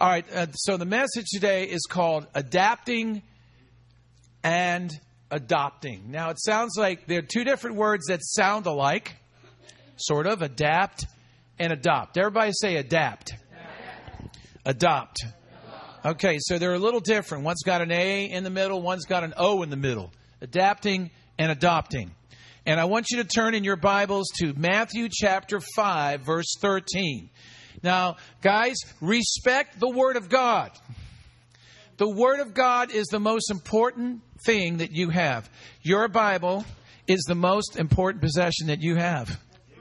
All right, so the message today is called Adapting and Adopting. Now, it sounds like there are two different words that sound alike, sort of, adapt and adopt. Everybody say adapt. Adopt. Okay, so they're a little different. One's got an A in the middle, one's got an O in the middle. Adapting and adopting. And I want you to turn in your Bibles to Matthew chapter 5, verse 13. Now, guys, respect the Word of God. The Word of God is the most important thing that you have. Your Bible is the most important possession that you have.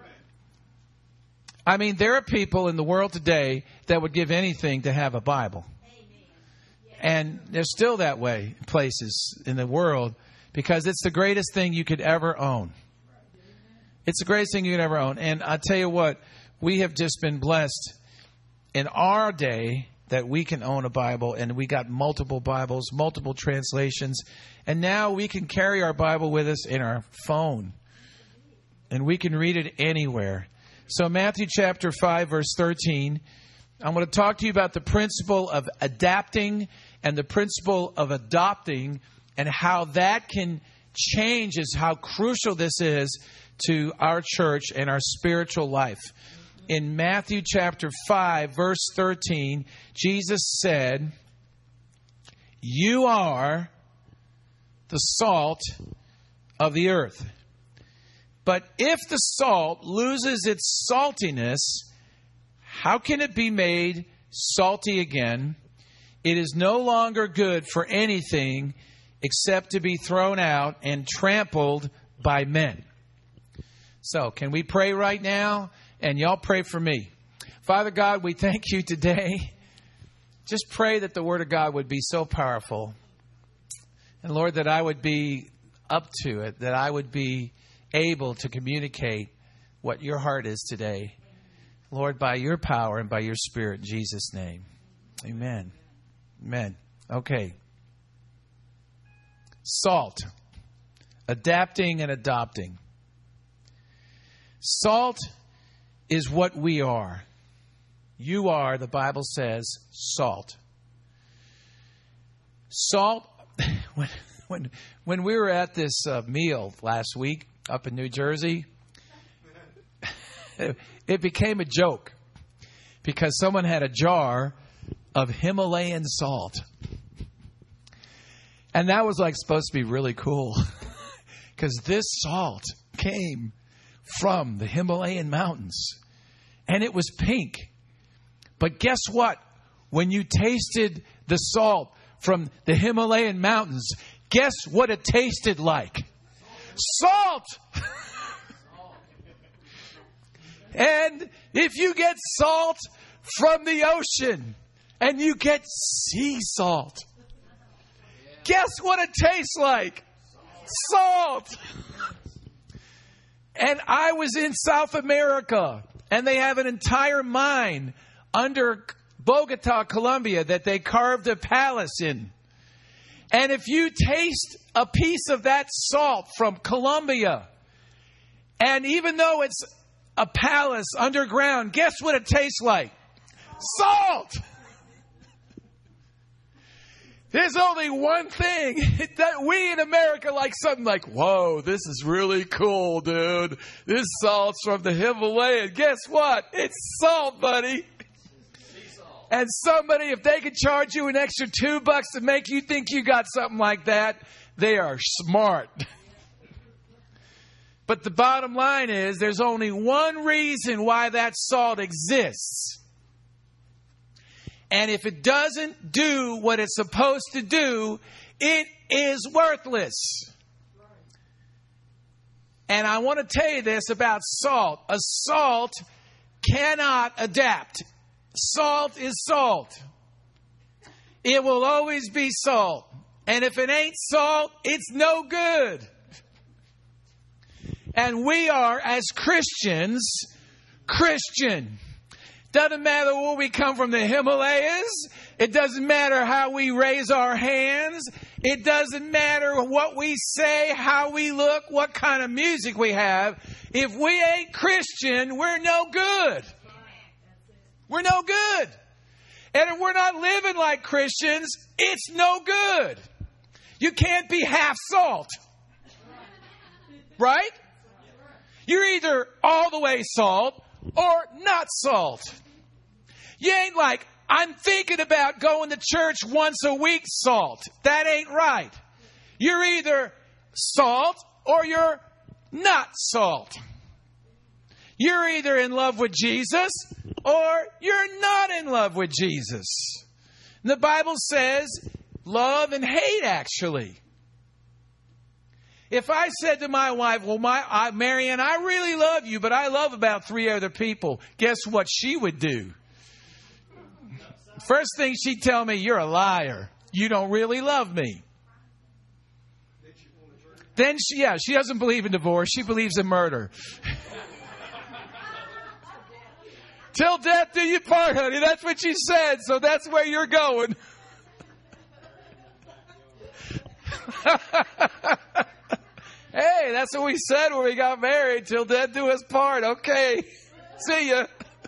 I mean, there are people in the world today that would give anything to have a Bible. And they're still that way in places in the world because it's the greatest thing you could ever own. It's the greatest thing you could ever own. And I tell you what, we have just been blessed in our day that we can own a Bible, and we got multiple Bibles, multiple translations. And now we can carry our Bible with us in our phone. And we can read it anywhere. So Matthew chapter 5, verse 13, I'm going to talk to you about the principle of adapting and the principle of adopting and how that can change, is how crucial this is to our church and our spiritual life. In Matthew chapter 5, verse 13, Jesus said, "You are the salt of the earth. But if the salt loses its saltiness, how can it be made salty again? It is no longer good for anything except to be thrown out and trampled by men." So, can we pray right now? And y'all pray for me. Father God, we thank you today. Just pray that the Word of God would be so powerful. And Lord, that I would be up to it, that I would be able to communicate what your heart is today. Lord, by your power and by your Spirit, in Jesus' name. Amen. Amen. Okay. Salt. Adapting and adopting. Salt is what we are. You are, the Bible says, salt. Salt, when we were at this meal last week up in New Jersey, it became a joke because someone had a jar of Himalayan salt. And that was like supposed to be really cool because this salt came from the Himalayan mountains and it was pink. But guess what? When you tasted the salt from the Himalayan mountains, guess what it tasted like? Salt! And if you get salt from the ocean and you get sea salt, guess what it tastes like? Salt! And I was in South America, and they have an entire mine under Bogota, Colombia, that they carved a palace in. And if you taste a piece of that salt from Colombia, and even though it's a palace underground, guess what it tastes like? Salt! There's only one thing that we in America like something like, whoa, this is really cool, dude. This salt's from the Himalaya. Guess what? It's salt, buddy. And somebody, if they could charge you an extra $2 to make you think you got something like that, they are smart. But the bottom line is there's only one reason why that salt exists. And if it doesn't do what it's supposed to do, it is worthless. And I want to tell you this about salt. A salt cannot adapt. Salt is salt. It will always be salt. And if it ain't salt, it's no good. And we are, as Christians, Christian. Doesn't matter where we come from, the Himalayas. It doesn't matter how we raise our hands. It doesn't matter what we say, how we look, what kind of music we have. If we ain't Christian, we're no good. We're no good. And if we're not living like Christians, it's no good. You can't be half salt. Right? You're either all the way salt or not salt. You ain't like, I'm thinking about going to church once a week salt. That ain't right. You're either salt or you're not salt. You're either in love with Jesus or you're not in love with Jesus. And the Bible says love and hate, actually. If I said to my wife, well, Marianne, I really love you, but I love about 3 other people, guess what she would do? First thing she'd tell me, you're a liar. You don't really love me. Then she doesn't believe in divorce. She believes in murder. Till death do you part, honey. That's what she said. So that's where you're going. Hey, that's what we said when we got married. Till death do us part. Okay. See ya.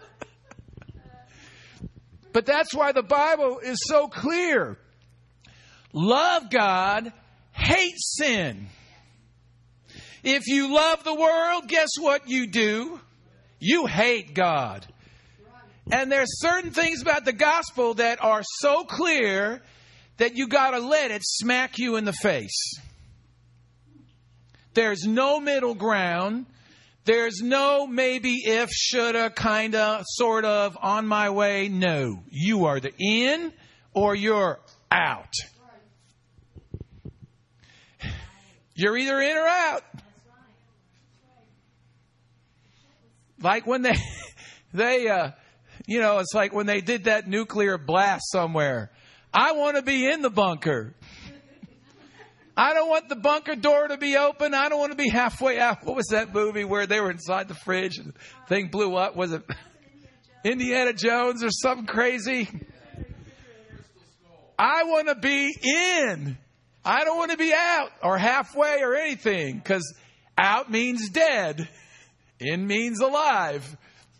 But that's why the Bible is so clear. Love God, hate sin. If you love the world, guess what you do? You hate God. And there's certain things about the gospel that are so clear that you got to let it smack you in the face. There's no middle ground. There's no maybe if, shoulda, kinda, sort of, on my way. No. You are the in or you're out. You're either in or out. Like when they it's like when they did that nuclear blast somewhere. I want to be in the bunker. I don't want the bunker door to be open. I don't want to be halfway out. What was that movie where they were inside the fridge and the thing blew up? Was it Indiana Jones or something crazy? I want to be in. I don't want to be out or halfway or anything, because out means dead. In means alive.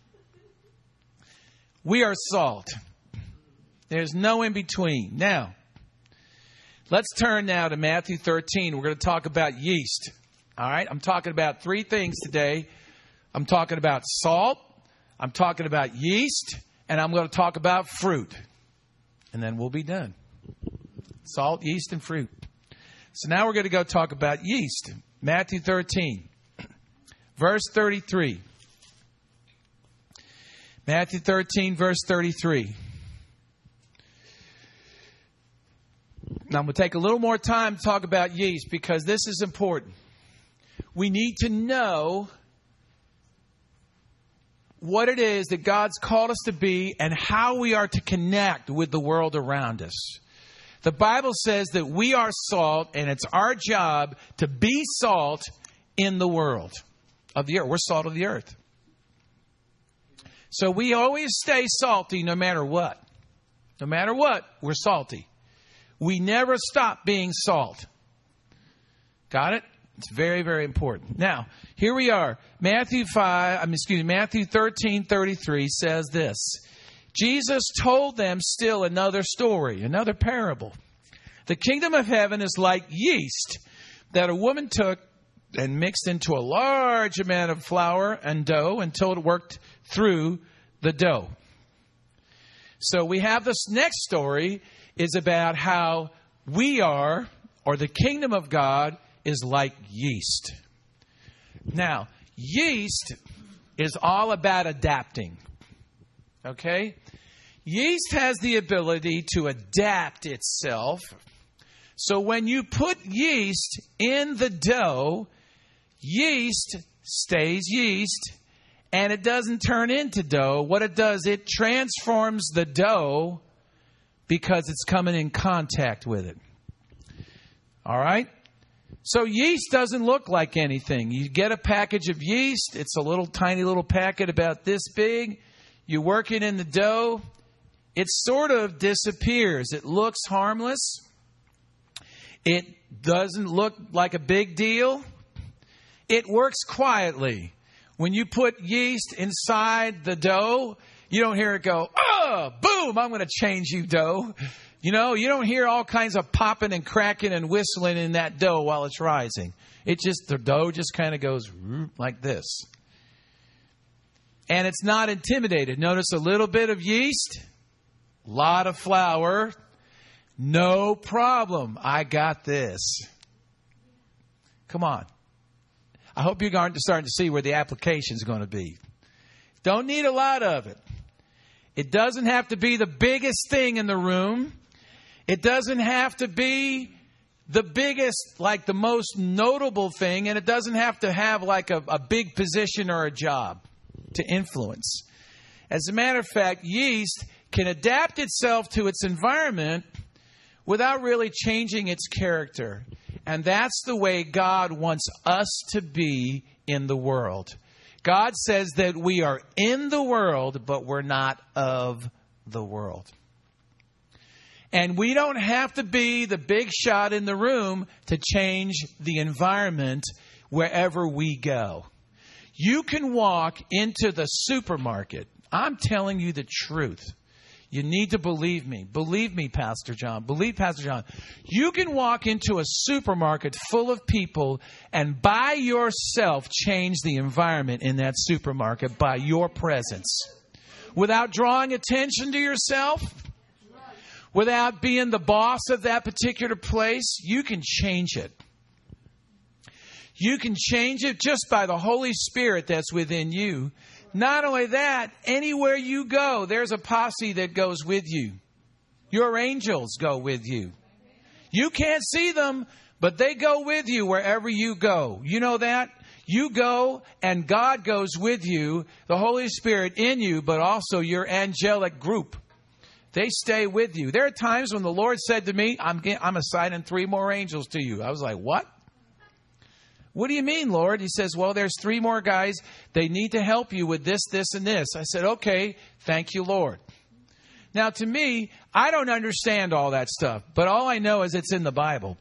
We are salt. There's no in between. Now, let's turn now to Matthew 13. We're going to talk about yeast. All right? I'm talking about 3 things today. I'm talking about salt. I'm talking about yeast. And I'm going to talk about fruit. And then we'll be done. Salt, yeast, and fruit. So now we're going to go talk about yeast. Matthew 13, verse 33. Matthew 13, verse 33. Now, I'm going to take a little more time to talk about yeast because this is important. We need to know what it is that God's called us to be and how we are to connect with the world around us. The Bible says that we are salt, and it's our job to be salt in the world of the earth. We're salt of the earth. So we always stay salty no matter what. No matter what, we're salty. We never stop being salt. Got it? It's very, very important. Now, here we are. Matthew 13:33 says this. Jesus told them still another story, another parable. The kingdom of heaven is like yeast that a woman took and mixed into a large amount of flour and dough until it worked through the dough. So we have this next story is about how we are, or the kingdom of God is like yeast. Now, yeast is all about adapting. Okay? Yeast has the ability to adapt itself. So when you put yeast in the dough, yeast stays yeast and it doesn't turn into dough. What it does, it transforms the dough because it's coming in contact with it. All right? So yeast doesn't look like anything. You get a package of yeast. It's a little tiny little packet about this big. You work it in the dough. It sort of disappears. It looks harmless. It doesn't look like a big deal. It works quietly. When you put yeast inside the dough, You don't hear it go, oh, boom, I'm going to change you, dough. You know, you don't hear all kinds of popping and cracking and whistling in that dough while it's rising. The dough just kind of goes like this. And it's not intimidated. Notice a little bit of yeast, a lot of flour. No problem. I got this. Come on. I hope you're starting to see where the application is going to be. Don't need a lot of it. It doesn't have to be the biggest thing in the room. It doesn't have to be the biggest, like the most notable thing. And it doesn't have to have like a big position or a job to influence. As a matter of fact, yeast can adapt itself to its environment without really changing its character. And that's the way God wants us to be in the world. God says that we are in the world, but we're not of the world. And we don't have to be the big shot in the room to change the environment wherever we go. You can walk into the supermarket. I'm telling you the truth. You need to believe me. Believe me, Pastor John. Believe Pastor John. You can walk into a supermarket full of people and by yourself change the environment in that supermarket by your presence. Without drawing attention to yourself, without being the boss of that particular place, you can change it. You can change it just by the Holy Spirit that's within you. Not only that, anywhere you go, there's a posse that goes with you. Your angels go with you. You can't see them, but they go with you wherever you go. You know that? You go and God goes with you, the Holy Spirit in you, but also your angelic group. They stay with you. There are times when the Lord said to me, I'm assigning 3 more angels to you. I was like, what? What do you mean, Lord? He says, well, there's 3 more guys. They need to help you with this, this, and this. I said, okay, thank you, Lord. Now, to me, I don't understand all that stuff, but all I know is it's in the Bible.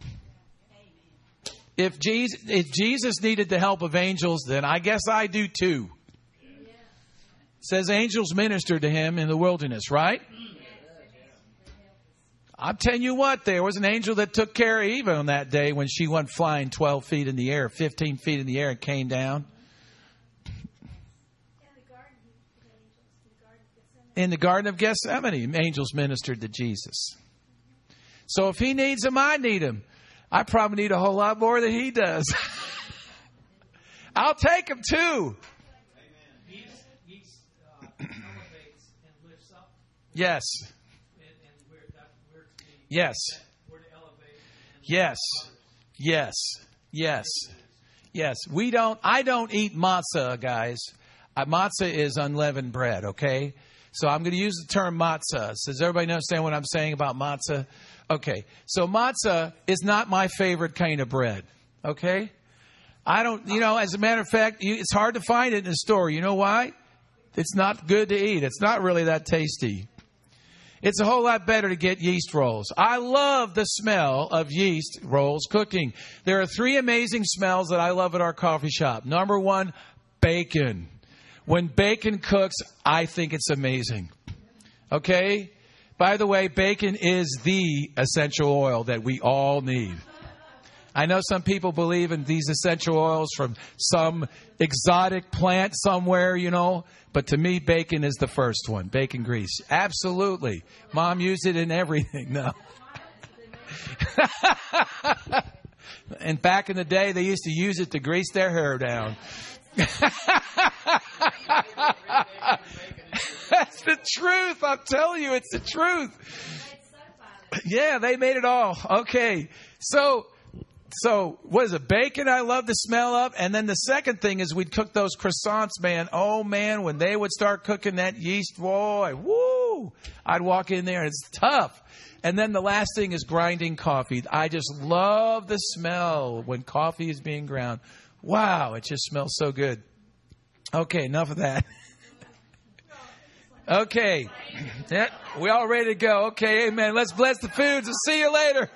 If Jesus needed the help of angels, then I guess I do too. It says angels ministered to him in the wilderness, right? I'm telling you what, there was an angel that took care of Eve on that day when she went flying 12 feet in the air, 15 feet in the air and came down. In the Garden of Gethsemane, angels ministered to Jesus. So if he needs them, I need them. I probably need a whole lot more than he does. I'll take them too. Yes. Yes. Yes. Yes. Yes. Yes. I don't eat matzah, guys. Matzah is unleavened bread, okay? So I'm going to use the term matzah. Does everybody understand what I'm saying about matzah? Okay. So matzah is not my favorite kind of bread, okay? I don't, as a matter of fact, it's hard to find it in the store. You know why? It's not good to eat. It's not really that tasty. It's a whole lot better to get yeast rolls. I love the smell of yeast rolls cooking. There are 3 amazing smells that I love at our coffee shop. Number 1, bacon. When bacon cooks, I think it's amazing. Okay? By the way, bacon is the essential oil that we all need. I know some people believe in these essential oils from some exotic plant somewhere, But to me, bacon is the first one. Bacon grease. Absolutely. Mom used it in everything. No. And back in the day, they used to use it to grease their hair down. That's the truth. I'm telling you, it's the truth. Yeah, they made it all. Okay. So what is it? Bacon I love the smell of. And then the second thing is we'd cook those croissants, man. Oh, man, when they would start cooking that yeast, boy, woo, I'd walk in there and it's tough. And then the last thing is grinding coffee. I just love the smell when coffee is being ground. Wow, it just smells so good. Okay, enough of that. Okay. Yeah, we all ready to go. Okay, amen. Let's bless the foods and see you later.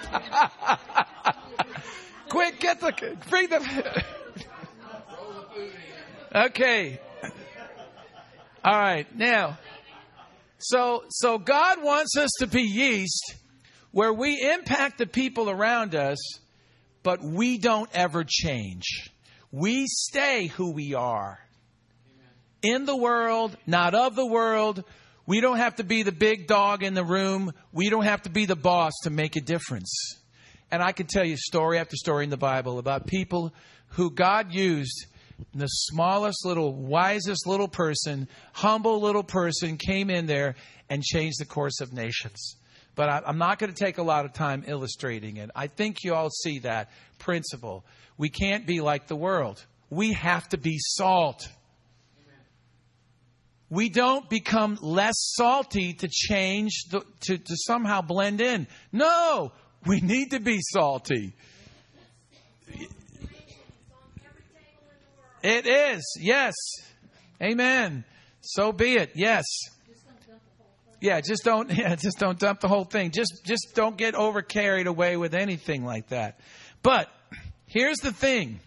Quick, bring the. Okay. All right. Now, so God wants us to be yeast where we impact the people around us, but we don't ever change. We stay who we are. In the world, not of the world. We don't have to be the big dog in the room. We don't have to be the boss to make a difference. And I can tell you story after story in the Bible about people who God used. The smallest little, wisest little person, humble little person came in there and changed the course of nations. But I'm not going to take a lot of time illustrating it. I think you all see that principle. We can't be like the world. We have to be salt. We don't become less salty to change, to somehow blend in. No, we need to be salty. It is, yes. Amen. So be it, yes. Just don't dump the whole thing. Just don't get over carried away with anything like that. But here's the thing.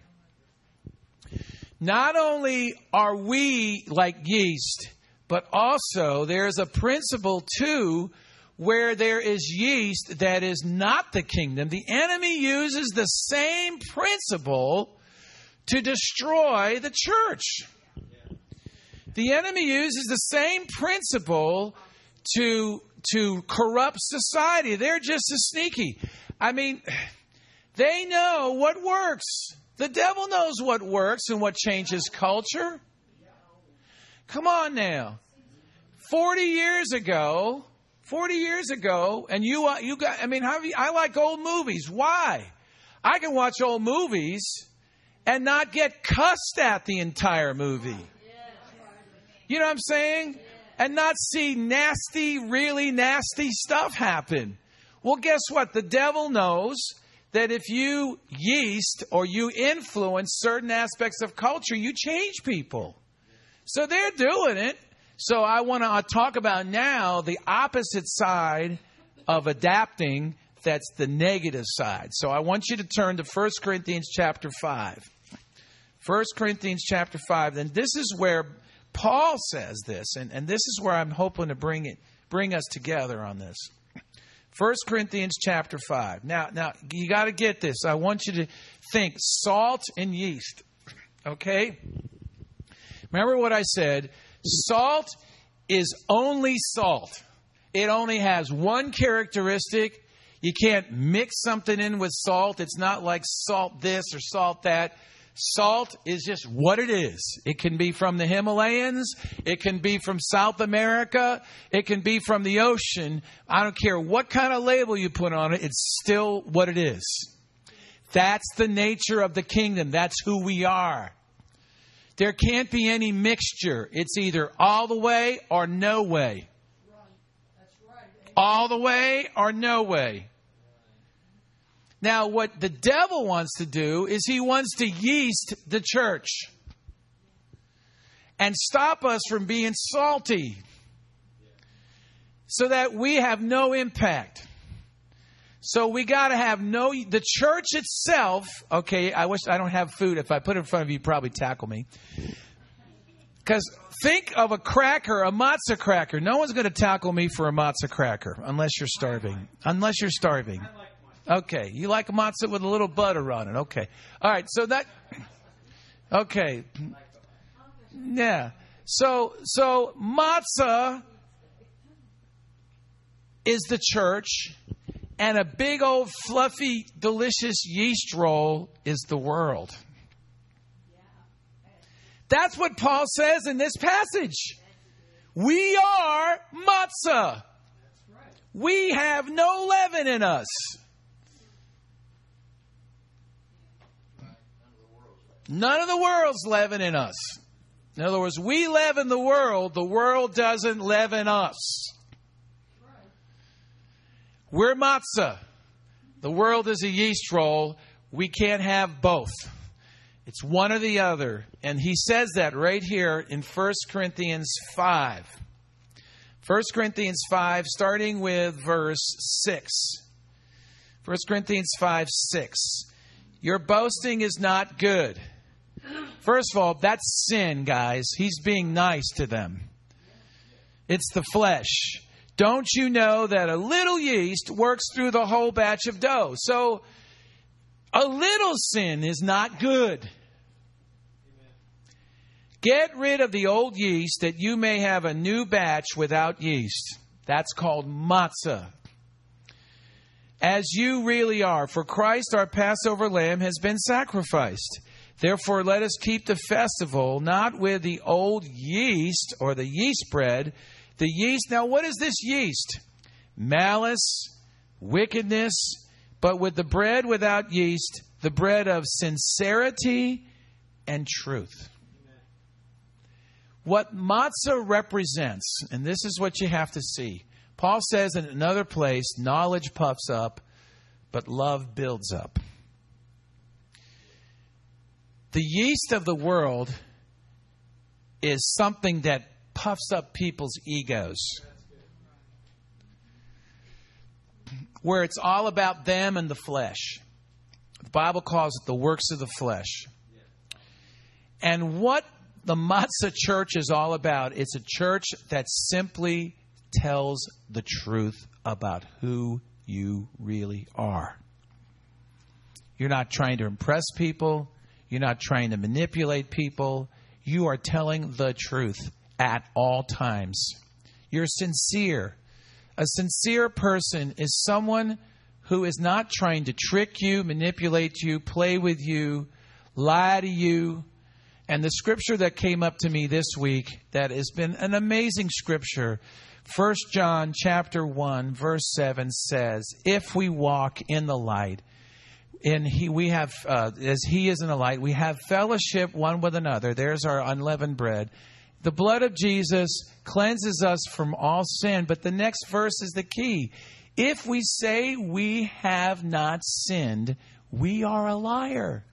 Not only are we like yeast, but also there's a principle too where there is yeast that is not the kingdom. The enemy uses the same principle to destroy the church. The enemy uses the same principle to corrupt society. They're just as sneaky. I mean, they know what works. The devil knows what works and what changes culture. Come on now. 40 years ago, and you got, I mean, I like old movies. Why? I can watch old movies and not get cussed at the entire movie. You know what I'm saying? And not see nasty, really nasty stuff happen. Well, guess what? The devil knows that if you yeast or you influence certain aspects of culture, you change people. So they're doing it. So I want to talk about now the opposite side of adapting. That's the negative side. So I want you to turn to 1 Corinthians chapter 5. 1 Corinthians chapter 5. And this is where Paul says this. And this is where I'm hoping to bring us together on this. 1 Corinthians chapter 5. Now you got to get this. I want you to think salt and yeast. Okay? Remember what I said. Salt is only salt. It only has one characteristic. You can't mix something in with salt. It's not like salt this or salt that. Salt is just what it is. It can be from the Himalayas. It can be from South America. It can be from the ocean. I don't care what kind of label you put on it. It's still what it is. That's the nature of the kingdom. That's who we are. There can't be any mixture. It's either all the way or no way. All the way or no way. Now, what the devil wants to do is he wants to yeast the church and stop us from being salty so that we have no impact. So we got to have the church itself. Okay, I wish I don't have food. If I put it in front of you, you'd probably tackle me. Because think of a cracker, a matzah cracker. No one's going to tackle me for a matzah cracker unless you're starving. Unless you're starving. Okay, you like a matzah with a little butter on it. Okay. All right, so that... Okay. Yeah. So matzah is the church, and a big old fluffy, delicious yeast roll is the world. That's what Paul says in this passage. We are matzah. We have no leaven in us. None of the world's leaven in us. In other words, we leaven the world doesn't leaven us. We're matzah. The world is a yeast roll. We can't have both. It's one or the other. And he says that right here in 1 Corinthians 5. 1 Corinthians 5, starting with verse 6. 1 Corinthians 5, 6. Your boasting is not good. First of all, that's sin, guys. He's being nice to them. It's the flesh. Don't you know that a little yeast works through the whole batch of dough? So a little sin is not good. Get rid of the old yeast that you may have a new batch without yeast. That's called matzah. As you really are, for Christ our Passover lamb has been sacrificed. Therefore let us keep the festival not with the old yeast or the yeast bread. The yeast, now what is this yeast? Malice, wickedness, but with the bread without yeast, the bread of sincerity and truth. What matzah represents, and this is what you have to see. Paul says in another place, knowledge puffs up, but love builds up. The yeast of the world is something that puffs up people's egos. Where it's all about them and the flesh. The Bible calls it the works of the flesh. And what the Matzah Church is all about, it's a church that simply tells the truth about who you really are. You're not trying to impress people. You're not trying to manipulate people. You are telling the truth at all times. You're sincere. A sincere person is someone who is not trying to trick you, manipulate you, play with you, lie to you. And the scripture that came up to me this week that has been an amazing scripture, 1 John chapter 1, verse 7 says, if we walk in the light, we have, as He is in the light, we have fellowship one with another. There's our unleavened bread. The blood of Jesus cleanses us from all sin. But the next verse is the key. If we say we have not sinned, we are a liar.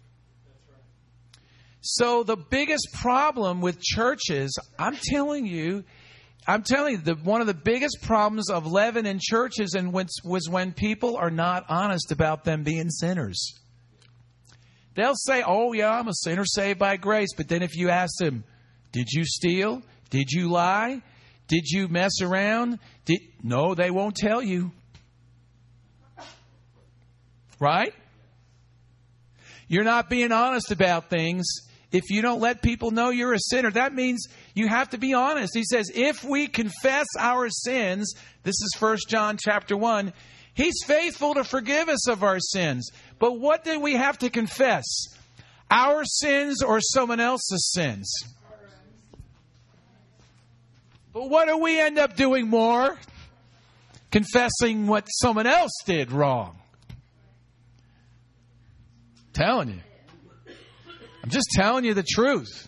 So the biggest problem with churches, I'm telling you, one of the biggest problems of leaven in churches was when people are not honest about them being sinners. They'll say, oh yeah, I'm a sinner saved by grace. But then if you ask them, did you steal? Did you lie? Did you mess around? No, they won't tell you. Right? You're not being honest about things. If you don't let people know you're a sinner, that means you have to be honest. He says, if we confess our sins, this is 1 John chapter 1, He's faithful to forgive us of our sins. But what did we have to confess? Our sins or someone else's sins? But what do we end up doing more? Confessing what someone else did wrong. Telling you. I'm just telling you the truth.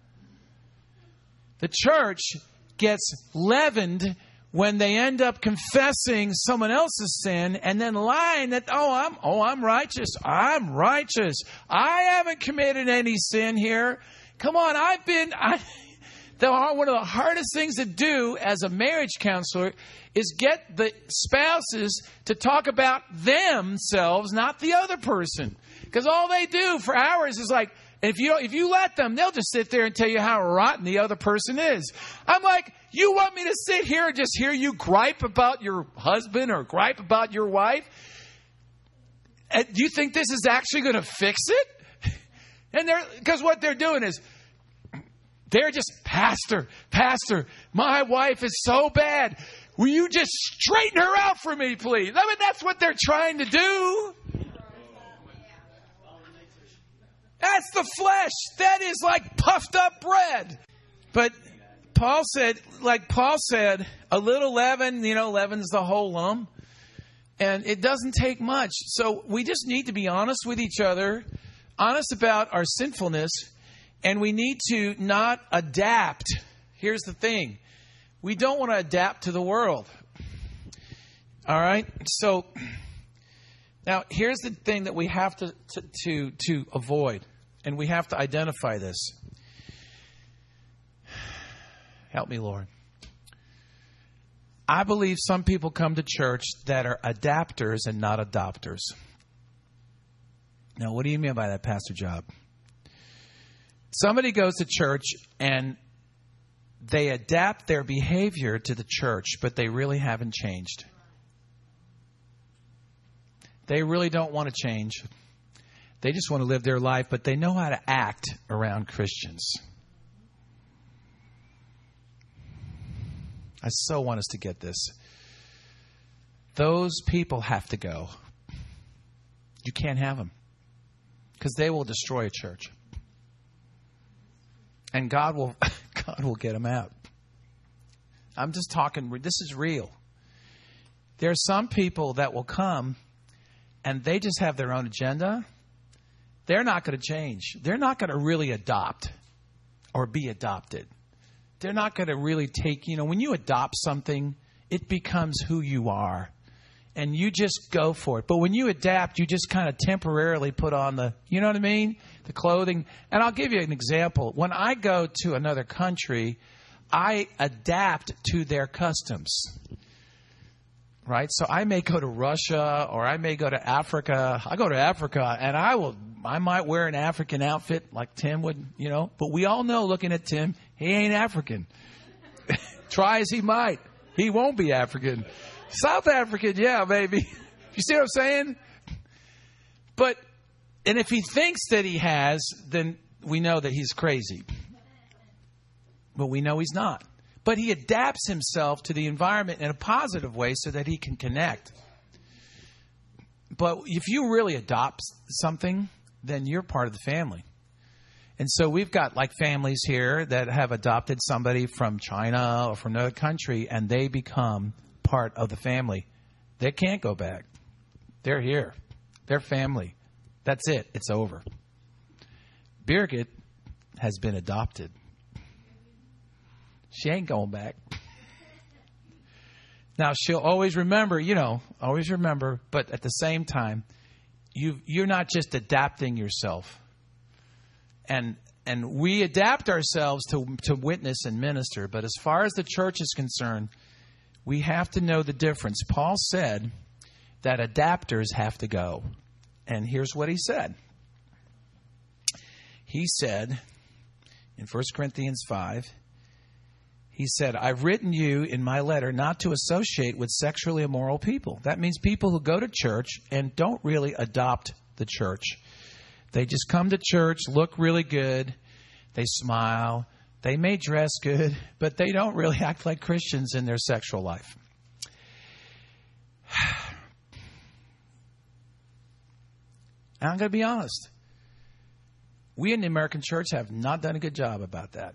The church gets leavened when they end up confessing someone else's sin and then lying that, I'm righteous. I'm righteous. I haven't committed any sin here. Come on, one of the hardest things to do as a marriage counselor is get the spouses to talk about themselves, not the other person. Because all they do for hours is like, if you let them, they'll just sit there and tell you how rotten the other person is. I'm like, you want me to sit here and just hear you gripe about your husband or gripe about your wife? Do you think this is actually going to fix it? And because what they're doing is, they're just, Pastor, my wife is so bad. Will you just straighten her out for me, please? I mean, that's what they're trying to do. That's the flesh. That is like puffed up bread. But Paul said, a little leaven, leaven's the whole lump. And it doesn't take much. So we just need to be honest with each other, honest about our sinfulness. And we need to not adapt. Here's the thing. We don't want to adapt to the world. All right? So now here's the thing that we have to avoid. And we have to identify this. Help me, Lord. I believe some people come to church that are adapters and not adopters. Now, what do you mean by that, Pastor Job? Somebody goes to church and they adapt their behavior to the church, but they really haven't changed. They really don't want to change. They just want to live their life, but they know how to act around Christians. I so want us to get this. Those people have to go. You can't have them because they will destroy a church. And God will get them out. I'm just talking, this is real. There are some people that will come and they just have their own agenda. They're not going to change. They're not going to really adopt or be adopted. They're not going to really take, when you adopt something, it becomes who you are. And you just go for it. But when you adapt, you just kind of temporarily put on the, you know what I mean? The clothing. And I'll give you an example. When I go to another country, I adapt to their customs. Right? So I may go to Russia or I may go to Africa. I go to Africa and I might wear an African outfit like Tim would, But we all know looking at Tim, he ain't African. Try as he might. He won't be African. South African, yeah, baby. You see what I'm saying? And if he thinks that he has, then we know that he's crazy. But we know he's not. But he adapts himself to the environment in a positive way so that he can connect. But if you really adopt something, then you're part of the family. And so we've got like families here that have adopted somebody from China or from another country, and they become part of the family. They can't go back. They're here. They're family. That's it. It's over. Birgit has been adopted. She ain't going back. Now, she'll always remember, but at the same time, you're not just adapting yourself. And we adapt ourselves to witness and minister. But as far as the church is concerned, we have to know the difference. Paul said that adapters have to go. And here's what he said. He said in 1 Corinthians 5, he said, I've written you in my letter not to associate with sexually immoral people. That means people who go to church and don't really adopt the church. They just come to church, look really good, they smile, they may dress good, but they don't really act like Christians in their sexual life. And I'm going to be honest. We in the American church have not done a good job about that.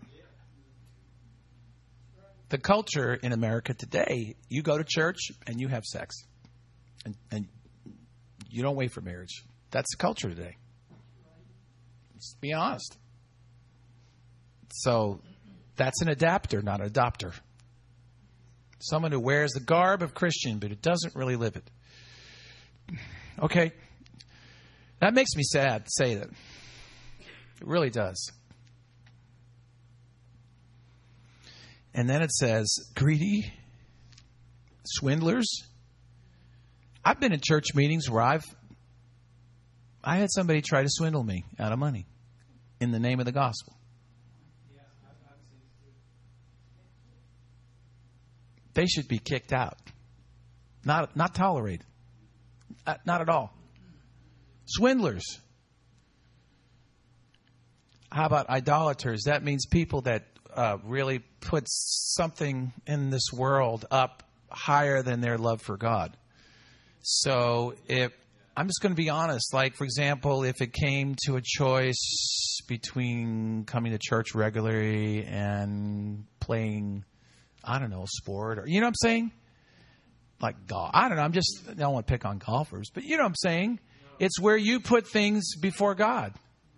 The culture in America today, you go to church and you have sex. And you don't wait for marriage. That's the culture today. Let's be honest. So that's an adapter, not an adopter. Someone who wears the garb of Christian, but who doesn't really live it. Okay. That makes me sad to say that. It really does. And then it says, greedy, swindlers. I've been in church meetings where I had somebody try to swindle me out of money in the name of the gospel. They should be kicked out. Not tolerated. Not at all. Swindlers. How about idolaters? That means people that really put something in this world up higher than their love for God. So I'm just going to be honest. Like, for example, if it came to a choice between coming to church regularly and playing, I don't know, a sport, or you know what I'm saying? Like golf. I don't know. I don't want to pick on golfers, but you know what I'm saying? It's where you put things before God.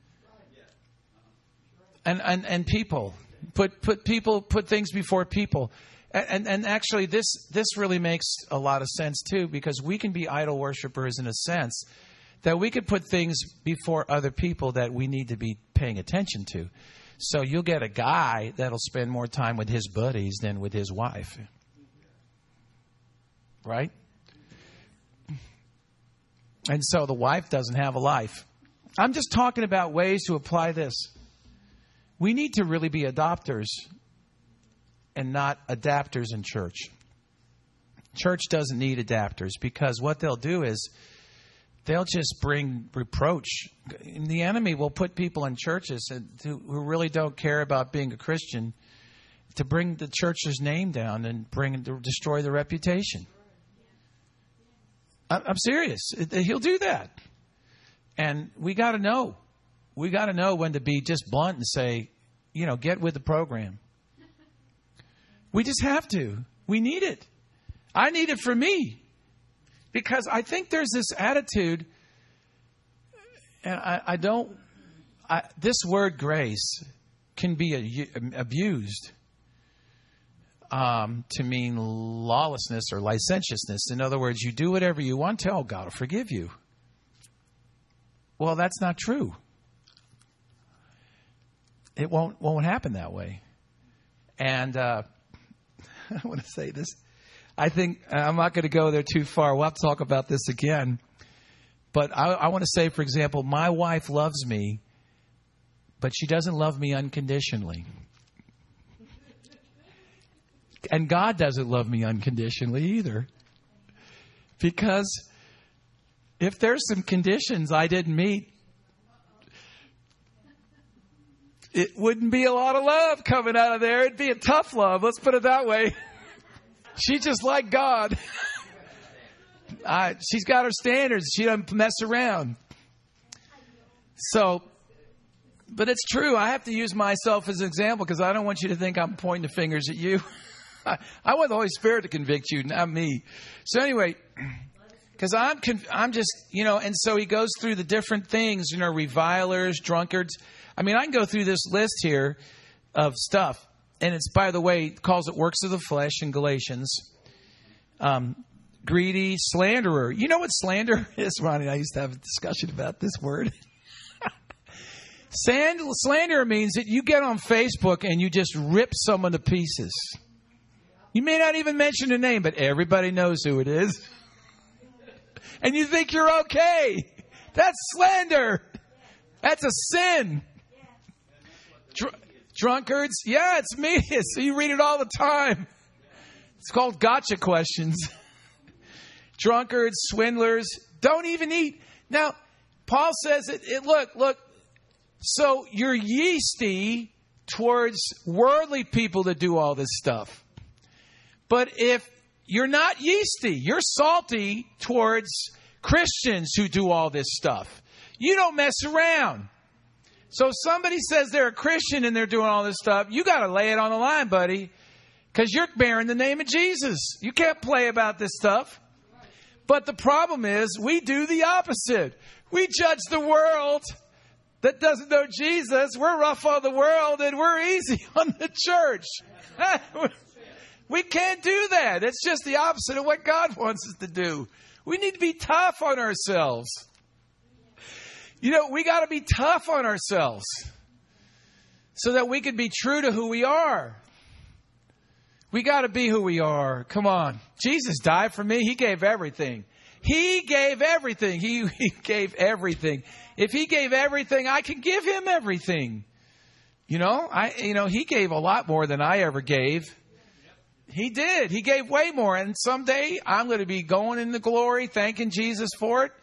And people. Put things before people. And actually this really makes a lot of sense too, because we can be idol worshipers in a sense that we could put things before other people that we need to be paying attention to. So you'll get a guy that'll spend more time with his buddies than with his wife. Right? And so the wife doesn't have a life. I'm just talking about ways to apply this. We need to really be adopters and not adapters in church. Church doesn't need adapters, because what they'll do is they'll just bring reproach. The enemy will put people in churches who really don't care about being a Christian to bring the church's name down and destroy the reputation. I'm serious. He'll do that. And we got to know. We got to know when to be just blunt and say, get with the program. We just have to. We need it. I need it for me. Because I think there's this attitude, and this word grace can be abused to mean lawlessness or licentiousness. In other words, you do whatever you want to, God will forgive you. Well, that's not true. It won't happen that way. And I want to say this. I think I'm not going to go there too far. We'll have to talk about this again. But I want to say, for example, my wife loves me, but she doesn't love me unconditionally. And God doesn't love me unconditionally either. Because if there's some conditions I didn't meet, it wouldn't be a lot of love coming out of there. It'd be a tough love. Let's put it that way. She's just like God. She's got her standards. She doesn't mess around. So, but it's true. I have to use myself as an example because I don't want you to think I'm pointing the fingers at you. I want the Holy Spirit to convict you, not me. So anyway, because I'm just, and so he goes through the different things, revilers, drunkards. I mean, I can go through this list here of stuff. And it's, by the way, it calls it works of the flesh in Galatians. Greedy, slanderer. You know what slander is, Ronnie? I used to have a discussion about this word. Slander means that you get on Facebook and you just rip someone to pieces. You may not even mention a name, but everybody knows who it is. And you think you're okay. That's slander. That's a sin. Drunkards. Yeah, it's me. You read it all the time. It's called gotcha questions. Drunkards, swindlers, don't even eat. Now, Paul says, look, so you're yeasty towards worldly people that do all this stuff. But if you're not yeasty, you're salty towards Christians who do all this stuff. You don't mess around. So if somebody says they're a Christian and they're doing all this stuff, you got to lay it on the line, buddy, because you're bearing the name of Jesus. You can't play about this stuff. But the problem is we do the opposite. We judge the world that doesn't know Jesus. We're rough on the world and we're easy on the church. We can't do that. It's just the opposite of what God wants us to do. We need to be tough on ourselves. We got to be tough on ourselves so that we can be true to who we are. We got to be who we are. Come on. Jesus died for me. He gave everything. He gave everything. He gave everything. If he gave everything, I can give him everything. He gave a lot more than I ever gave. He did. He gave way more. And someday I'm going to be going in the glory, thanking Jesus for it.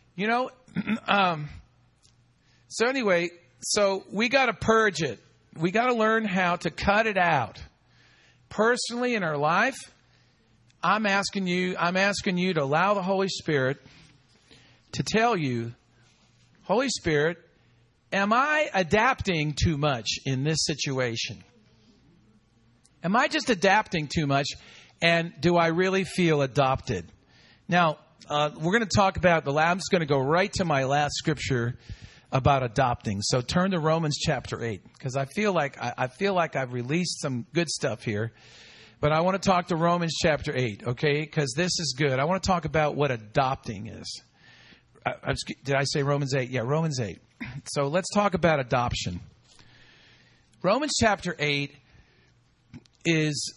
So anyway, we got to purge it. We got to learn how to cut it out. Personally in our life, I'm asking you to allow the Holy Spirit to tell you, Holy Spirit, am I adapting too much in this situation? Am I just adapting too much? And do I really feel adopted? Now, we're going to talk about I'm just going to go right to my last scripture about adopting. So turn to Romans chapter 8, because I feel like I've released some good stuff here. But I want to talk to Romans chapter 8, okay? Because this is good. I want to talk about what adopting is. Did I say Romans 8? Yeah, Romans 8. So let's talk about adoption. Romans chapter 8 is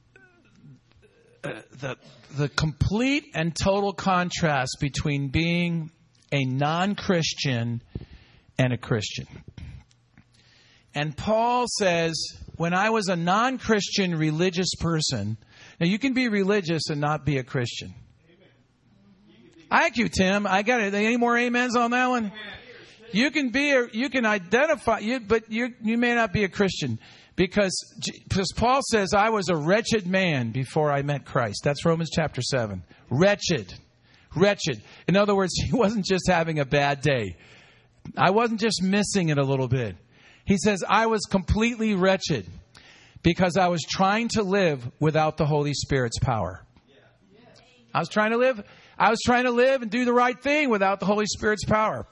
the complete and total contrast between being a non-Christian and a Christian. And Paul says, when I was a non-Christian religious person, now you can be religious and not be a Christian. Thank you, Tim. I got it. Any more amens on that one? You can identify, but you may not be a Christian because Paul says, I was a wretched man before I met Christ. That's Romans chapter 7. Wretched. In other words, he wasn't just having a bad day. I wasn't just missing it a little bit. He says, I was completely wretched because I was trying to live without the Holy Spirit's power. I was trying to live and do the right thing without the Holy Spirit's power.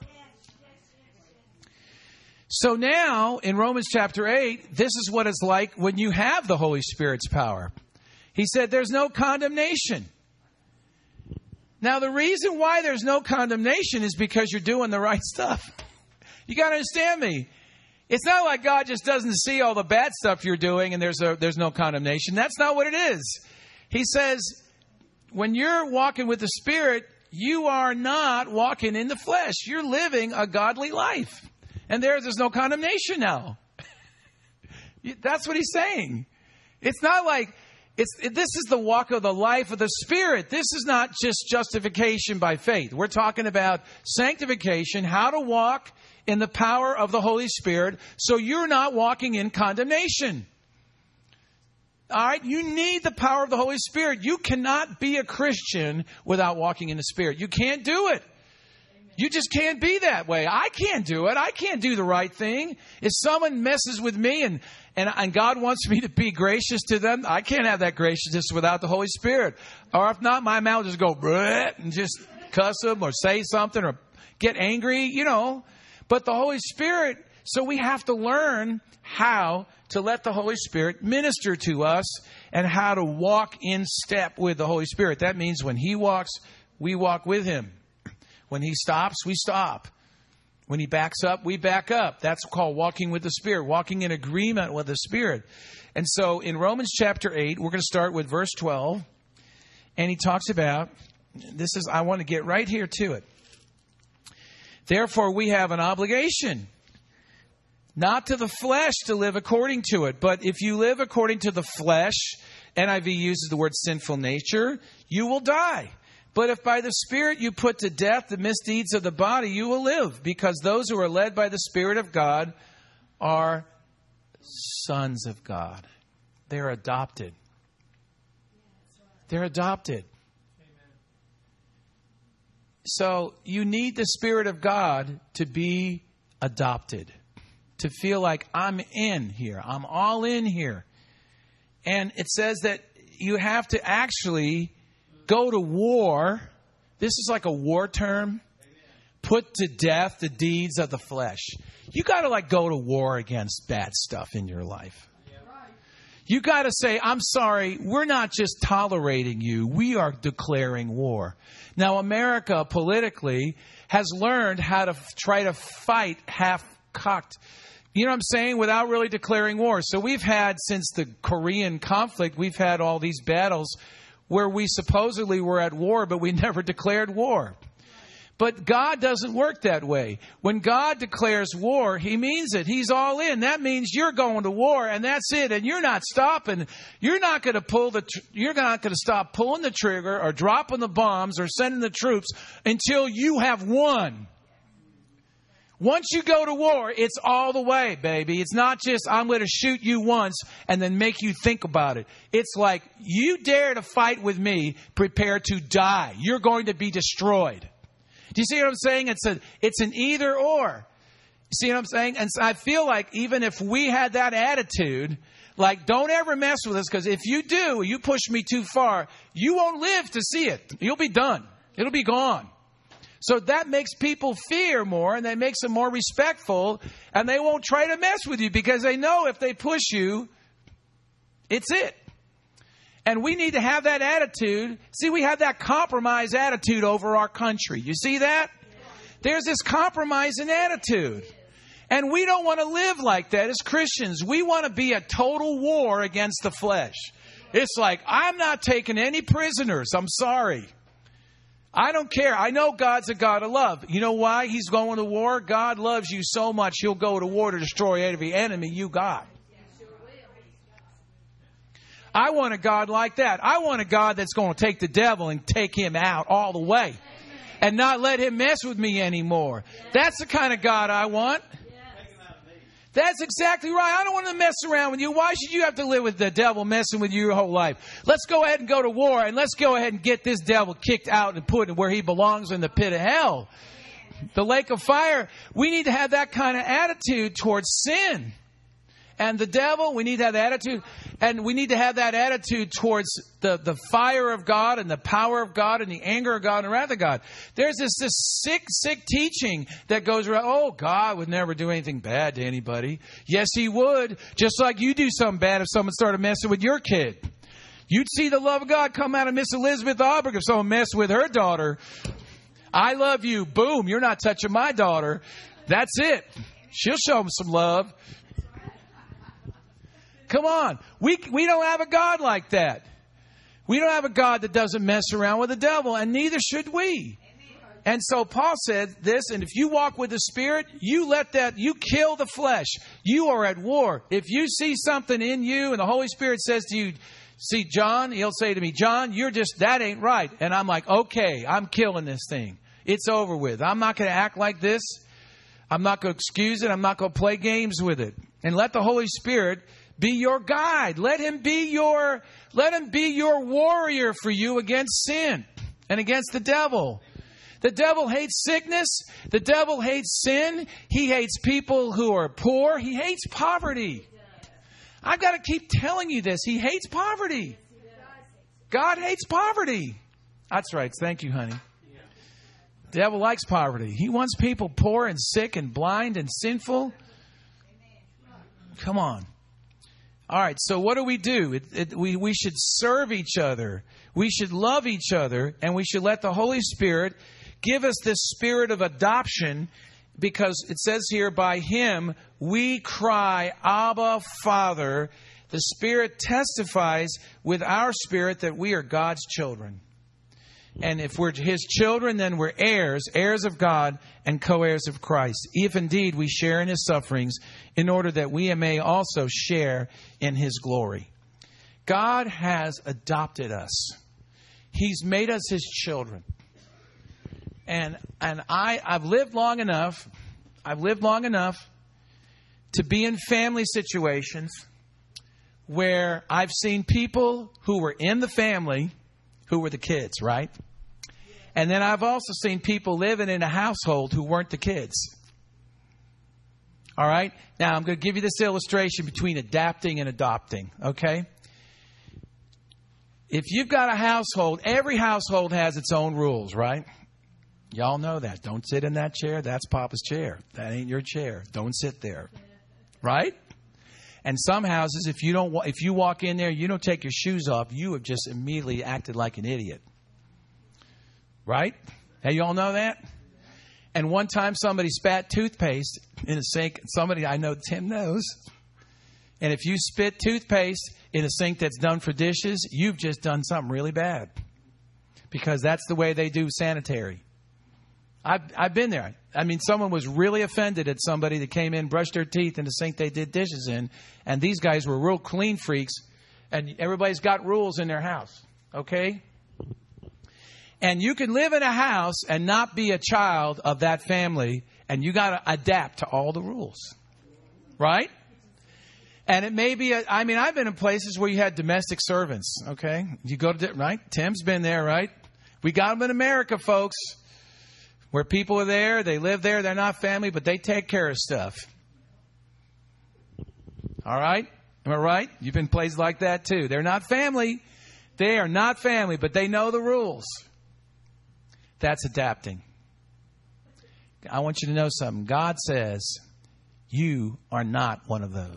So now, in Romans chapter 8, this is what it's like when you have the Holy Spirit's power. He said, there's no condemnation. Now, the reason why there's no condemnation is because you're doing the right stuff. You got to understand me. It's not like God just doesn't see all the bad stuff you're doing and there's no condemnation. That's not what it is. He says, when you're walking with the Spirit, you are not walking in the flesh. You're living a godly life. And there's no condemnation now. That's what he's saying. It's not like, this is the walk of the life of the Spirit. This is not just justification by faith. We're talking about sanctification, how to walk in the power of the Holy Spirit so you're not walking in condemnation. All right? You need the power of the Holy Spirit. You cannot be a Christian without walking in the Spirit. You can't do it. You just can't be that way. I can't do it. I can't do the right thing. If someone messes with me and God wants me to be gracious to them, I can't have that graciousness without the Holy Spirit. Or if not, my mouth will just go bleh, and just cuss them or say something or get angry, But the Holy Spirit, so we have to learn how to let the Holy Spirit minister to us and how to walk in step with the Holy Spirit. That means when He walks, we walk with Him. When He stops, we stop. When He backs up, we back up. That's called walking with the Spirit, walking in agreement with the Spirit. And so in Romans chapter 8, we're going to start with verse 12. And he talks about, I want to get right here to it. Therefore, we have an obligation, not to the flesh to live according to it. But if you live according to the flesh, NIV uses the word sinful nature, you will die. But if by the Spirit you put to death the misdeeds of the body, you will live. Because those who are led by the Spirit of God are sons of God. They're adopted. They're adopted. So you need the Spirit of God to be adopted. To feel like I'm in here. I'm all in here. And it says that you have to actually go to war. This is like a war term. Put to death the deeds of the flesh. You got to go to war against bad stuff in your life. You got to say, I'm sorry, we're not just tolerating you. We are declaring war. Now, America politically has learned how to try to fight half-cocked. You know what I'm saying? Without really declaring war. So we've had, since the Korean conflict, we've had all these battles where we supposedly were at war, but we never declared war. But God doesn't work that way. When God declares war, He means it. He's all in. That means you're going to war, and that's it. And you're not stopping. You're not going to you're not going to stop pulling the trigger or dropping the bombs or sending the troops until you have won. Once you go to war, it's all the way, baby. It's not just, I'm going to shoot you once and then make you think about it. It's like, you dare to fight with me, prepare to die. You're going to be destroyed. Do you see what I'm saying? It's an either or. See what I'm saying? And so I feel like even if we had that attitude, don't ever mess with us, because if you do, you push me too far, you won't live to see it. You'll be done. It'll be gone. So that makes people fear more, and that makes them more respectful, and they won't try to mess with you because they know if they push you, it's it. And we need to have that attitude. See, we have that compromise attitude over our country. You see that? There's this compromising attitude. And we don't want to live like that as Christians. We want to be a total war against the flesh. It's like, I'm not taking any prisoners. I'm sorry. I don't care. I know God's a God of love. You know why He's going to war? God loves you so much He'll go to war to destroy every enemy you got. I want a God like that. I want a God that's going to take the devil and take him out all the way and not let him mess with me anymore. That's the kind of God I want. That's exactly right. I don't want to mess around with you. Why should you have to live with the devil messing with you your whole life? Let's go ahead and go to war, and let's go ahead and get this devil kicked out and put where he belongs, in the pit of hell. The lake of fire. We need to have that kind of attitude towards sin. And the devil, we need to have that attitude. And we need to have that attitude towards the fire of God and the power of God and the anger of God and the wrath of God. There's this sick teaching that goes around, oh, God would never do anything bad to anybody. Yes, He would. Just like you do something bad if someone started messing with your kid. You'd see the love of God come out of Miss Elizabeth Aubrey if someone messed with her daughter. I love you. Boom. You're not touching my daughter. That's it. She'll show them some love. Come on. We don't have a God like that. We don't have a God that doesn't mess around with the devil, and neither should we. And so Paul said this, and if you walk with the Spirit, you kill the flesh. You are at war. If you see something in you and the Holy Spirit says to you, see, John, he'll say to me, John, that ain't right. And I'm like, okay, I'm killing this thing. It's over with. I'm not going to act like this. I'm not going to excuse it. I'm not going to play games with it. And let the Holy Spirit be your guide. Let Him be your warrior for you against sin and against the devil. The devil hates sickness. The devil hates sin. He hates people who are poor. He hates poverty. I've got to keep telling you this. He hates poverty. God hates poverty. That's right. Thank you, honey. The devil likes poverty. He wants people poor and sick and blind and sinful. Come on. All right, so what do? We should serve each other. We should love each other, and we should let the Holy Spirit give us this spirit of adoption, because it says here, by Him we cry, Abba, Father. The Spirit testifies with our spirit that we are God's children. And if we're His children, then we're heirs of God and co-heirs of Christ. If indeed we share in His sufferings, in order that we may also share in His glory. God has adopted us. He's made us His children. And I've lived long enough to be in family situations where I've seen people who were in the family who were the kids, right? And then I've also seen people living in a household who weren't the kids. All right? Now, I'm going to give you this illustration between adapting and adopting, okay? If you've got a household, every household has its own rules, right? Y'all know that. Don't sit in that chair. That's Papa's chair. That ain't your chair. Don't sit there. Right? And some houses, if you walk in there, you don't take your shoes off, you have just immediately acted like an idiot. Right? Hey, you all know that? And one time somebody spat toothpaste in a sink. Somebody I know, Tim knows. And if you spit toothpaste in a sink that's done for dishes, you've just done something really bad. Because that's the way they do sanitary. I've been there. I mean, someone was really offended at somebody that came in, brushed their teeth in the sink they did dishes in. And these guys were real clean freaks. And everybody's got rules in their house. Okay? And you can live in a house and not be a child of that family. And you got to adapt to all the rules. Right? And it may be, I've been in places where you had domestic servants. Okay? You go to, right? Tim's been there, right? We got them in America, folks. Where people are there, they live there, they're not family, but they take care of stuff. All right? Am I right? You've been in places like that too. They're not family. They are not family, but they know the rules. That's adapting. I want you to know something. God says you are not one of those.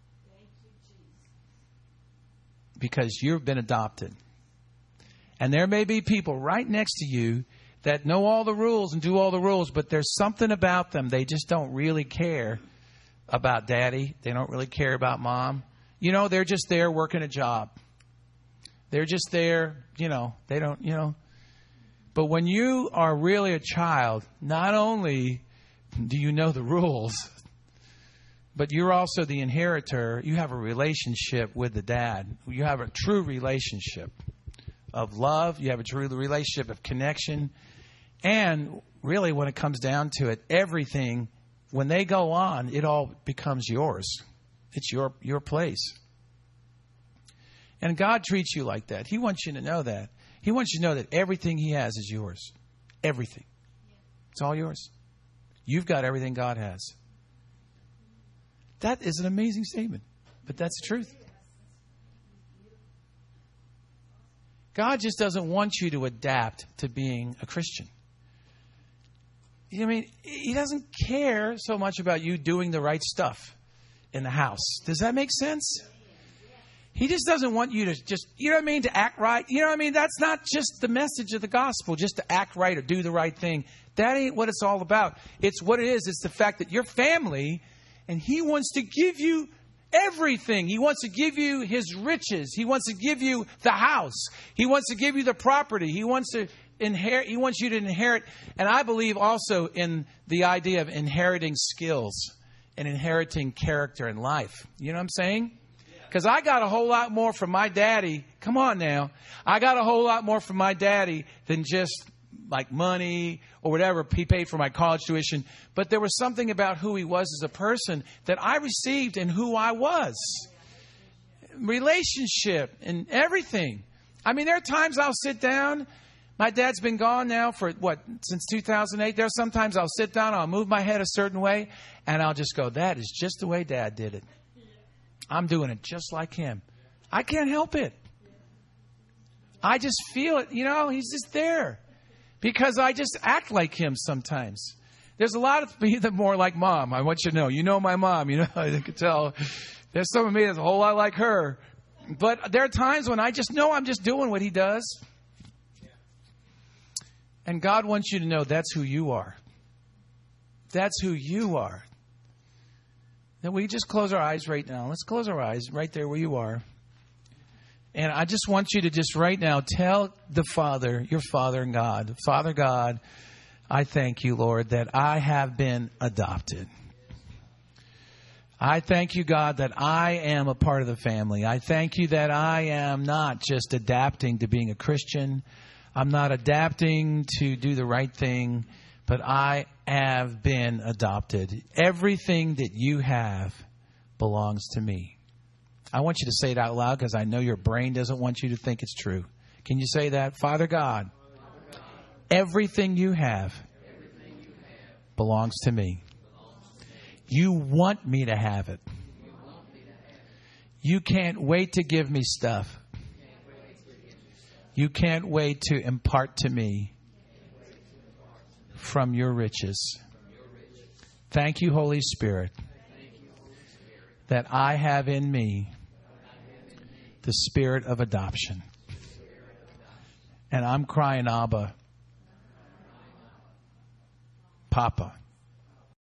Because you've been adopted. And there may be people right next to you that know all the rules and do all the rules, but there's something about them. They just don't really care about daddy. They don't really care about mom. You know, they're just there working a job. They're just there, they don't, But when you are really a child, not only do you know the rules, but you're also the inheritor. You have a relationship with the dad. You have a true relationship of love. You have a true relationship of connection. And really, when it comes down to it, everything, when they go on, it all becomes yours. It's your place. And God treats you like that. He wants you to know that. He wants you to know that everything He has is yours. Everything. It's all yours. You've got everything God has. That is an amazing statement, but that's the truth. God just doesn't want you to adapt to being a Christian. I mean, He doesn't care so much about you doing the right stuff in the house. Does that make sense? He just doesn't want you to just, you know what I mean, to act right. You know what I mean? That's not just the message of the gospel, just to act right or do the right thing. That ain't what it's all about. It's what it is. It's the fact that you're family, and He wants to give you everything. He wants to give you His riches. He wants to give you the house. He wants to give you the property. He wants to inherit. He wants you to inherit. And I believe also in the idea of inheriting skills and inheriting character in life. You know what I'm saying? Because I got a whole lot more from my daddy. Come on now. I got a whole lot more from my daddy than just like money or whatever. He paid for my college tuition. But there was something about who he was as a person that I received in who I was. Relationship and everything. I mean, there are times I'll sit down. My dad's been gone now for, since 2008. There's sometimes I'll sit down, I'll move my head a certain way, and I'll just go, that is just the way Dad did it. I'm doing it just like him. I can't help it. I just feel it. You know, He's just there. Because I just act like him sometimes. There's a lot of me that more like Mom. I want you to know. You know my mom. You know, I can tell. There's some of me that's a whole lot like her. But there are times when I just know I'm just doing what He does. And God wants you to know that's who you are. That's who you are. Now, we just close our eyes right now. Let's close our eyes right there where you are. And I just want you to just right now tell the Father, your Father and God, Father God, I thank you, Lord, that I have been adopted. I thank you, God, that I am a part of the family. I thank you that I am not just adapting to being a Christian. I'm not adapting to do the right thing, but I have been adopted. Everything that you have belongs to me. I want you to say it out loud because I know your brain doesn't want you to think it's true. Can you say that? Father God, everything you have belongs to me. You want me to have it. You can't wait to give me stuff. You can't wait to impart to me from your riches. Thank you, Holy Spirit, that I have in me the spirit of adoption. And I'm crying, Abba, Papa.